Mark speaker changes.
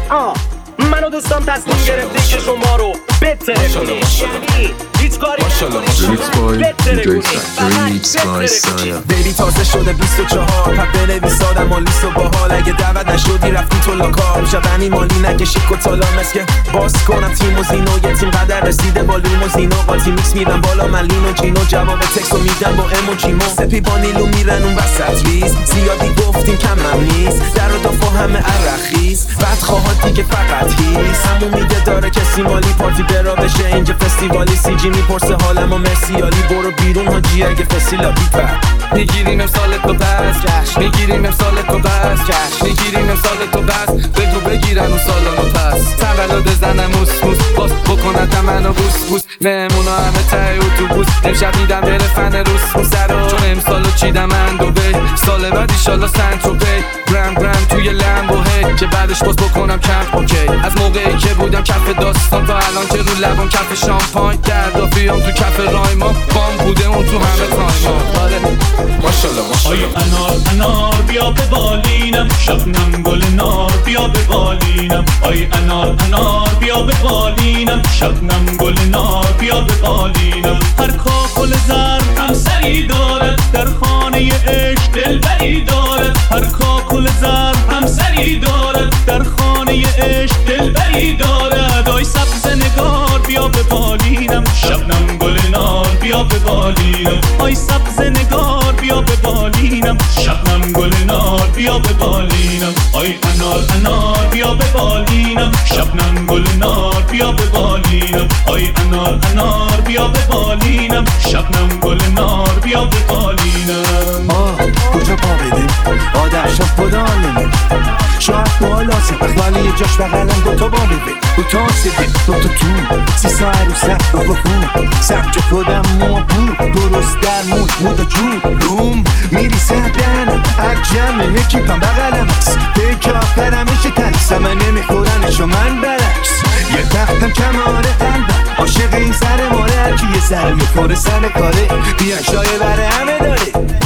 Speaker 1: منو دوستان تصمیم گرفته که شما رو بتره کنید، یعنی هیچ کاری
Speaker 2: بیبی تازه شده 24 پس بنویس آدم و لیست و باحال. اگه دعوت نشدی رفتی تو لاکار میشه غنی مالی نکشی کتالا مسکه باز کنم تیم و زینو. یه تیم قدر رسیده با لیم و زینو قاطی میکس میدم بالا من لین و جینو. جواب تکس رو میدم با ام و جیمو. سپی با نیلو میرن اون وسط ریز زیادی گفتیم کمم نیست در و دافا همه عرخیز بعد خواهد دیگه فقط هیست همون میده داره کسی مالی پارتی برا بشه اینجا فستیوالی. سی جی میپرسه حالم و مرسیالی برو بیرون حاجی اگه فسیلا بیپر
Speaker 3: میگیریم امسال تو بس جشن میگیریم امسال تو بس جشن میگیریم امسال تو بس به تو بگیرن اون سالانو پس تولد زنم موس موس باز بکنتم منو بوس بوس مهمونا همه ته اتوبوس امشب میدم بره فن روس موسرا چون امسالو چیدم من دوبه سال بعد ایشالا سنتروپی برند توی لمبو هی که بعدش باز بکنم کمپ اوکی از موقعی که بودم کف داستان تا الان که رو لبم کف شامپاین دردافیام تو کف رایما بام بوده اون تو همه تایما.
Speaker 4: ماشالله آی انار بیا به بالینم شبنم گل نار بیا به بالینم آی انار بیا به بالینم شبنم گل نار بیا به بالینم هر کاکل زر هم سری دارد در خانه عشق دلبری دارد هر کاکل زر هم سری دارد در خانه عشق دلبری دارد آی سبز نگار بیا به بالینم شبنم گل نار بیا به بالینم آی سبز نگار بیا به بالینم شبنم گل نار بیا به بالینم آی انار بیا به بالینم شبنم گل نار بیا به بالینم آی انار بیا به بالینم شبنم گل نار بیا به بالینم.
Speaker 2: کجا پا بدیم آدم شب خدالمه شاید بالا سپخ ولی یه جاش بغلم دوتا باله دوتا سبه دوتا تو سیسا عروسه دوتا خون سبچه خودم مابور درست در مودا جون روم میریسه دنم اکجمه اکیپم بغلم دیگه آخرمش تنیسم من نمیخورنشو من برعکس یه تختم کماره قلبم عاشق این سر ماره هرکی یه سر میخوره سر کاره بیان شایه بره همه داره